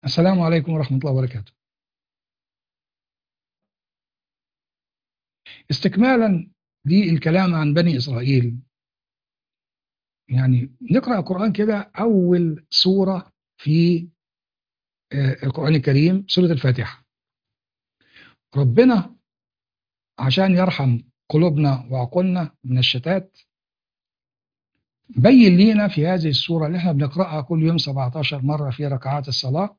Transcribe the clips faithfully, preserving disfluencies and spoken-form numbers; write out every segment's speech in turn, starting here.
السلام عليكم ورحمة الله وبركاته. استكمالا للكلام عن بني إسرائيل، يعني نقرأ القرآن كده. أول سورة في آه، القرآن الكريم سورة الفاتحة. ربنا عشان يرحم قلوبنا وعقولنا من الشتات بين لينا في هذه السورة اللي احنا بنقرأها كل يوم سبعتاشر مرة في ركعات الصلاة،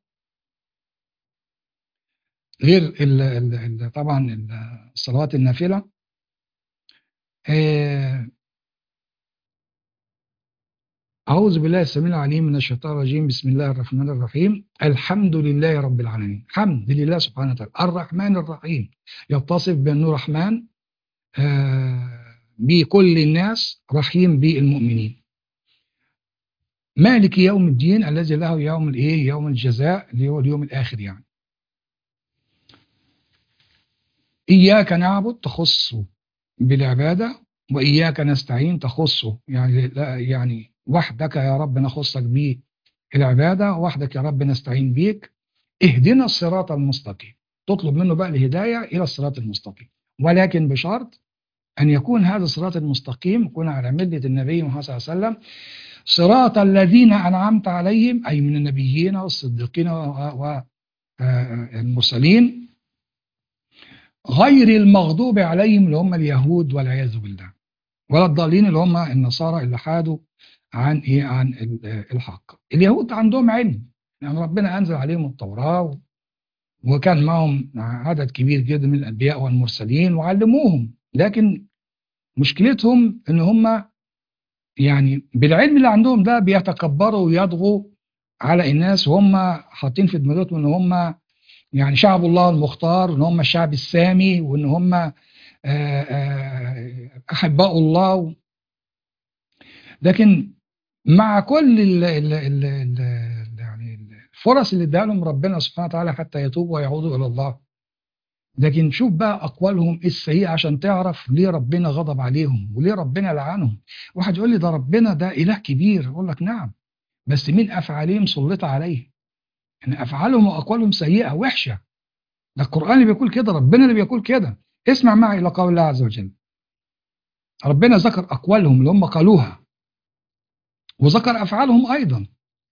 غير ال ال ال طبعا ال- الصلوات النافلة. آه، أعوذ بالله السميع العليم من الشيطان الرجيم. بسم الله الرحمن الرحيم. الحمد لله رب العالمين. حمد لله سبحانه وتعالى الرحمن الرحيم، يتصف بأنه رحمن آه بكل الناس، رحيم بالمؤمنين. مالك يوم الدين الذي له يوم الايه يوم الجزاء اللي هو اليوم الآخر. يعني إياك نعبد تخصه بالعبادة، وإياك نستعين تخصه يعني لا يعني وحدك يا رب نخصك به العبادة، وحدك يا رب نستعين بيك. اهدنا الصراط المستقيم، تطلب منه بقى الهداية إلى الصراط المستقيم، ولكن بشرط أن يكون هذا الصراط المستقيم يكون على ملة النبي محمد صلى الله عليه وسلم، صراط الذين أنعمت عليهم، أي من النبيين والصديقين والمرسلين، غير المغضوب عليهم اللي هم اليهود والعياذ بالله، ولا الضالين اللي هم النصارى اللي حادوا عن إيه عن الحق. اليهود عندهم علم، يعني ربنا أنزل عليهم التوراة، وكان معهم عدد كبير جدا من الأنبياء والمرسلين وعلموهم، لكن مشكلتهم ان هم يعني بالعلم اللي عندهم ده بيتكبروا ويضغوا على الناس، وهم حاطين في دماغهم ان هم يعني شعب الله المختار، وان هم الشعب السامي، وان هم آه، آه، احباء الله. لكن مع كل ال ال ال ال يعني الفرص اللي اداها لهم ربنا سبحانه وتعالى حتى يتوبوا ويعودوا الى الله، لكن شوف بقى أقوالهم السيئة عشان تعرف ليه ربنا غضب عليهم وليه ربنا لعنهم. واحد يقول لي ده ربنا ده إله كبير، أقول لك نعم، بس من أفعالهم سلط عليه، إن أفعالهم وأقوالهم سيئة وحشة. ده القرآن اللي بيقول كده، ربنا اللي بيقول كده. اسمع معي إلى قول الله عز وجل. ربنا ذكر أقوالهم اللي هم قالوها، وذكر أفعالهم أيضا.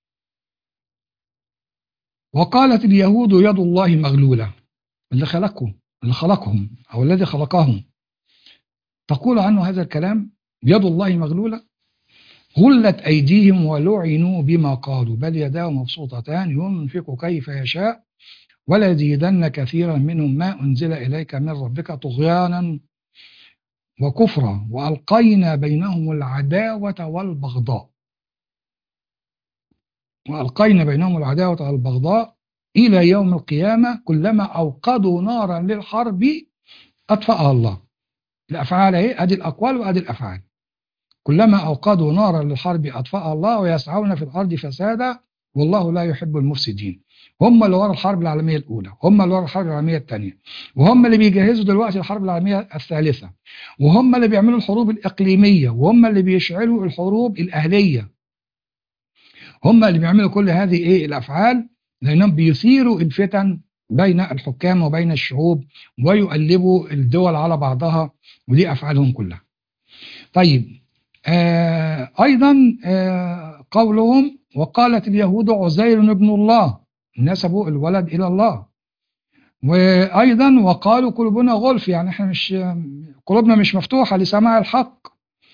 وقالت اليهود يد الله مغلولة، اللي خلقهم اللي خلقهم أو الذي خلقهم تقول عنه هذا الكلام، يد الله مغلولة، غلت أيديهم ولعنوا بما قالوا بل يداه مبسوطتان ينفق كيف يشاء وليزيدن كثيرا منهم ما أنزل إليك من ربك طغيانا وكفرا وألقينا بينهم العداوة والبغضاء وألقينا بينهم العداوة والبغضاء إلى يوم القيامة كلما أوقدوا نارا للحرب أطفأها الله. الأفعال إيه؟ أدي الأقوال وأدي الأفعال. كلما أوقدوا نارا للحرب أطفأها الله ويسعون في الأرض فسادا والله لا يحب المفسدين. هم اللي ورا الحرب العالمية الأولى، هم اللي ورا الحرب العالمية الثانية، وهم اللي بيجهزوا دلوقتي الحرب العالمية الثالثة، وهم اللي بيعملوا الحروب الإقليمية، وهم اللي بيشعلوا الحروب الأهلية. هم اللي بيعملوا كل هذه إيه الأفعال، لأنهم بيثيروا الفتن بين الحكام وبين الشعوب ويقلبوا الدول على بعضها، ودي أفعالهم كلها. طيب، آه أيضا آه قولهم وقالت اليهود عزير ابن الله، نسبوا الولد إلى الله. وأيضا وقالوا قلوبنا غلف، يعني احنا مش قلوبنا مش مفتوحة لسماع الحق.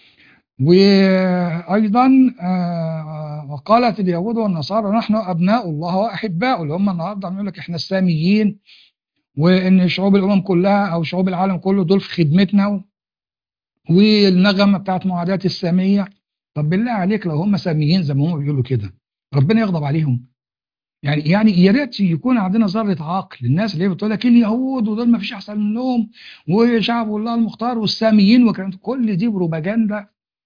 وأيضا آه وقالت اليهود والنصارى نحن أبناء الله وأحباؤه، اللي هم النهارده بيقول لك احنا الساميين، وإن شعوب الأمم كلها أو شعوب العالم كله دول في خدمتنا، والنغمة بتاعت معاداة السامية. طب بالله عليك لو هم ساميين زي ما هم بيقولوا كده، ربنا يغضب عليهم؟ يعني يعني يا ريت يكون عندنا ذرة عقل. الناس اللي هي بتقول لك اليهود ودول ما فيش أحسن منهم وشعب الله المختار والساميين وكلام، كل دي بروباجندا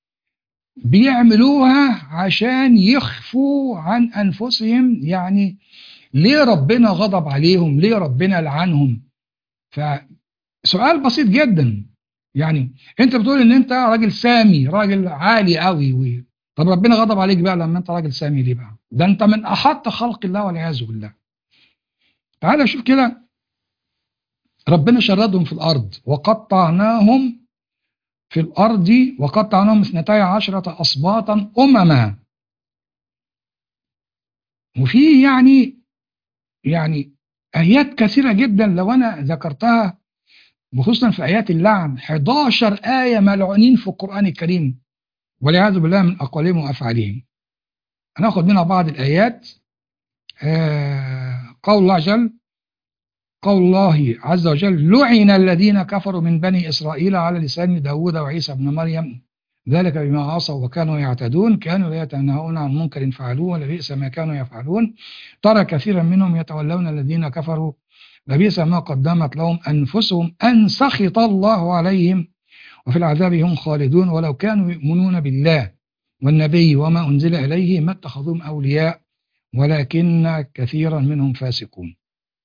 بيعملوها عشان يخفوا عن أنفسهم. يعني ليه ربنا غضب عليهم؟ ليه ربنا لعنهم؟ فسؤال بسيط جدا. يعني انت بتقول ان انت راجل سامي، راجل عالي قوي و... طب ربنا غضب عليك بقى لما انت راجل سامي ليه بقى؟ ده انت من احط خلق الله والعياذ بالله. تعالى شوف كده، ربنا شردهم في الأرض، وقطعناهم في الأرض وقطعناهم اثنتي عشرة أسباطا أمما. وفي يعني يعني آيات كثيرة جدا لو أنا ذكرتها، وخصوصا في آيات اللعن، حداشر آية ملعونين في القرآن الكريم والعياذ بالله من أقوالهم وأفعالهم. هناخد منها بعض الآيات. آه قول الله جل قول الله عز وجل: لعن الذين كفروا من بني إسرائيل على لسان داود وعيسى بن مريم ذلك بما عصوا وكانوا يعتدون كانوا لا يتناهون عن منكر فعلوه ولبئس ما كانوا يفعلون ترى كثيرا منهم يتولون الذين كفروا لبئس ما قدمت لهم أنفسهم أن سخط الله عليهم وفي العذاب هم خالدون ولو كانوا يؤمنون بالله والنبي وما أنزل إليه ما اتخذوهم أولياء ولكن كثيرا منهم فاسقون.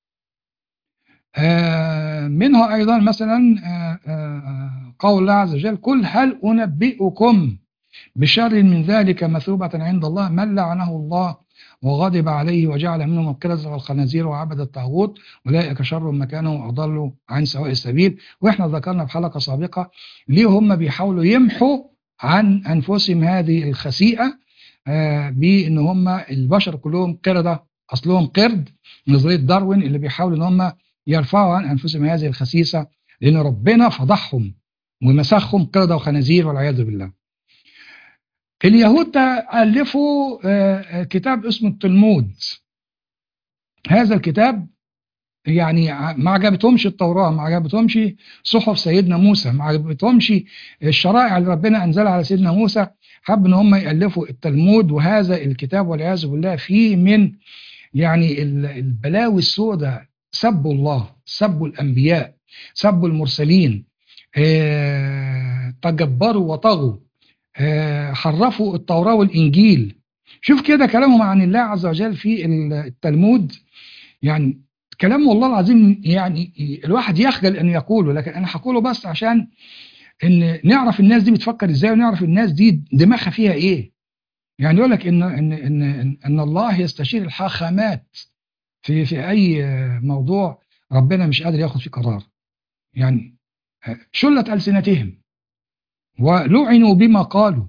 آه منها أيضا مثلا آه آه قول الله عز وجل: قل هل أنبئكم بشر من ذلك مثوبة عند الله من لعنه الله وغضب عليه وجعل منهم القردة والخنازير وعبد الطاغوت أولئك شر مكانا وأضلوا عن سواء السبيل. وإحنا ذكرنا في حلقة سابقة ليه هم بيحاولوا يمحوا عن أنفسهم هذه الخسيئة آه بأن هم البشر كلهم قردة، أصلهم قرد، نظرية داروين اللي بيحاولوا أن هم يرفعوا عن أنفسهم هذه الخسيسة، لأن ربنا فضحهم ومسخهم قردة وخنازير والعياذ بالله. اليهود ألفوا كتاب اسمه التلمود. هذا الكتاب يعني ما عجبتهمش التوراة، ما عجبتهمش صحف سيدنا موسى، ما عجبتهمش الشرائع اللي ربنا أنزلها على سيدنا موسى، حب ان هم يألفوا التلمود. وهذا الكتاب والعياذ بالله فيه من يعني البلاوي السوداء، سبوا الله، سبوا الأنبياء، سبوا المرسلين، اه تجبروا وطغوا، اه حرفوا التوراة والإنجيل. شوف كده كلامهم عن الله عز وجل في التلمود، يعني كلام والله العظيم يعني الواحد يخجل أن يقوله، لكن أنا هقوله بس عشان إن نعرف الناس دي بتفكر إزاي، ونعرف الناس دي دماغها فيها إيه. يعني يقول لك إن إن إن إن الله يستشير الحاخامات في في أي موضوع ربنا مش قادر ياخد فيه قرار. يعني شلت ألسنتهم ولعنوا بما قالوا.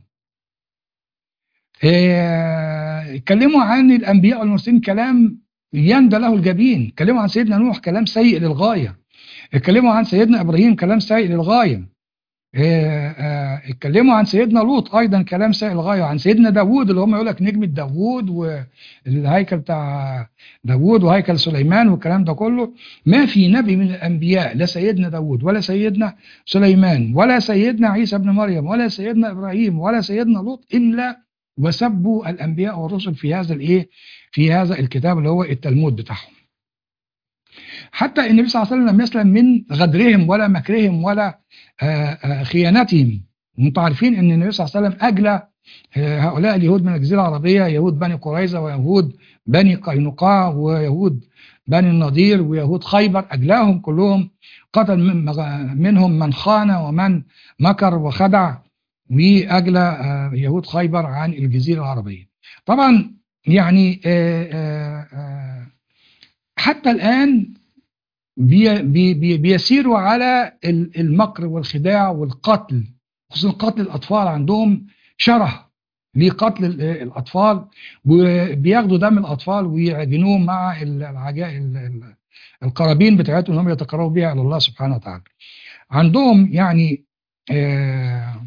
اتكلموا عن الأنبياء والمرسلين كلام يندى له الجبين، اتكلموا عن سيدنا نوح كلام سيء للغاية، اتكلموا عن سيدنا إبراهيم كلام سيء للغاية، اتكلموا عن سيدنا لوط أيضا كلام سيء للغاية، وعن سيدنا داوود اللي هم يقول لك نجمة داوود والهيكل بتاع داوود وهيكل سليمان والكلام ده كله. ما في نبي من الأنبياء، لا سيدنا داوود ولا سيدنا سليمان ولا سيدنا عيسى بن مريم ولا سيدنا إبراهيم ولا سيدنا لوط إلا وسبوا الأنبياء والرسل في هذا الإيه في هذا الكتاب اللي هو التلمود بتاعهم. حتى النبي صلى الله عليه وسلم لم يسلم من غدرهم ولا مكرهم ولا خيانتهم. وانتم عارفين ان النبي صلى الله عليه وسلم اجلى هؤلاء اليهود من الجزيره العربيه، يهود بني قريظه ويهود بني قينقاع ويهود بني النضير ويهود خيبر، اجلاهم كلهم، قتل من منهم من خان ومن مكر وخدع، واجلى يهود خيبر عن الجزيره العربيه. طبعا يعني حتى الان بي بي بيسيروا على المكر والخداع والقتل، خصوصا قتل الأطفال. عندهم شره لقتل الأطفال، وبياخدوا دم الأطفال ويعجنوه مع القرابين بتاعتهم هم يتقربوا بها إلى الله سبحانه وتعالى. عندهم يعني آآ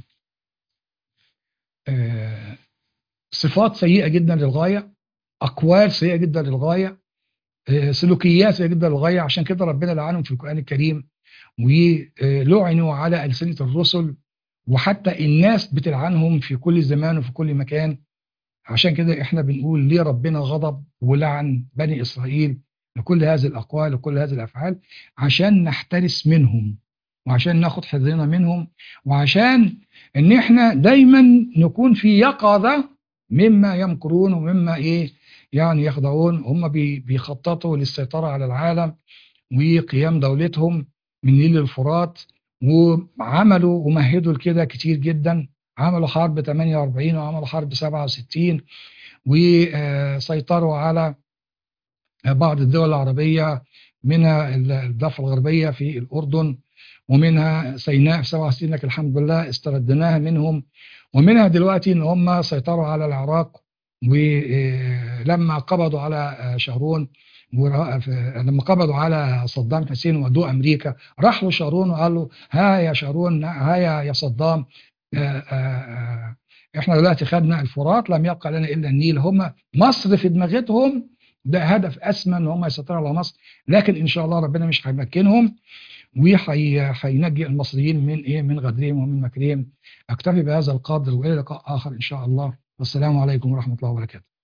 آآ صفات سيئة جدا للغاية، أقوال سيئة جدا للغاية، سلوكيات سيئة جدا للغاية. عشان كده ربنا لعنهم في القرآن الكريم، ولعنوا على ألسنة الرسل، وحتى الناس بتلعنهم في كل زمان وفي كل مكان. عشان كده احنا بنقول ليه ربنا غضب ولعن بني إسرائيل لكل هذه الأقوال وكل هذه الأفعال، عشان نحترس منهم، وعشان ناخد حذرنا منهم، وعشان ان احنا دايما نكون في يقظة مما يمكرون ومما ايه يعني يخضعون. هم بيخططوا للسيطرة على العالم وقيام دولتهم من نيل الفرات، وعملوا ومهدوا لكده كتير جدا. عملوا حرب ثمانية وأربعين وعملوا حرب سبعة وستين، وسيطروا على بعض الدول العربية، منها الضفة الغربية في الأردن، ومنها سيناء في سبعة وستين، لكن الحمد لله استردناها منهم. ومنها دلوقتي ان هم سيطروا على العراق، ولما قبضوا على شارون، لما قبضوا على صدام حسين ودوه امريكا، راح له شارون وقال له: ها يا شارون، ها يا يا صدام، آه، آه، آه، احنا دلوقتي خدنا الفرات، لم يبقى لنا الا النيل. هم مصر في دماغتهم ده هدف اسمى ان هم يسيطروا على مصر، لكن ان شاء الله ربنا مش هيمكنهم، وهينجي المصريين من ايه، من غدرهم ومن مكرهم. اكتفي بهذا القدر، والى لقاء اخر ان شاء الله، والسلام عليكم ورحمه الله وبركاته.